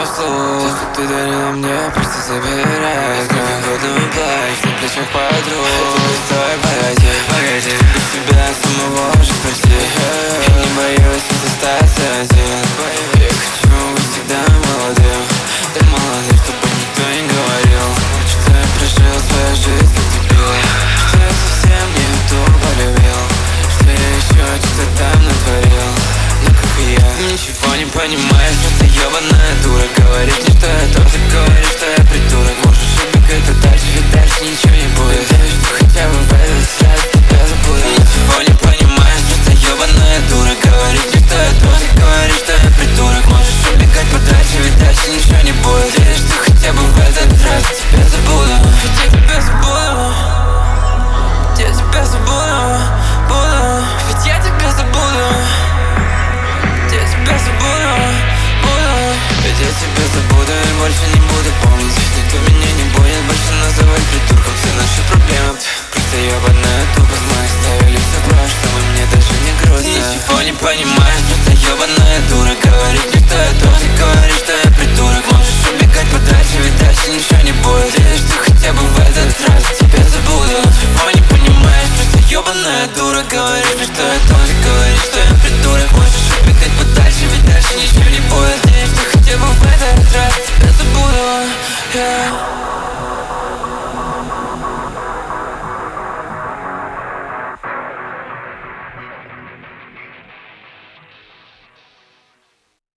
меня вслух. Все, что ты дарила мне, просто забирай. Сколько годами плащ на плечах подруг. Это пустой погоди, погоди. Без тебя самого уже спасти. Я не боюсь остаться один. Я хочу быть всегда молодым. Да молодым, чтобы никто не говорил, что я прожил свою жизнь как дебил, что я совсем не ту полюбил, что я еще что-то там натворил. Но как и я, ничего не понимаешь, просто ебаная дура. Говорит мне, что я тоже, говорит, что я придурок. Можешь убегать подальше, ведь дальше ничего не будет. Надеюсь, что хотя бы в этот раз тебя забуду. Ничего не понимаешь, просто ебаная дура. Говорит мне, что я тоже, говорит, что я придурок. Можешь убегать подальше, ведь дальше ничего не будет. Надеюсь, что хотя бы в этот раз тебя забуду. Ведь я тебя забуду, я тебя забуду, буду. Ведь я тебя забуду, я тебя забуду, буду. Ведь я тебя забуду и больше не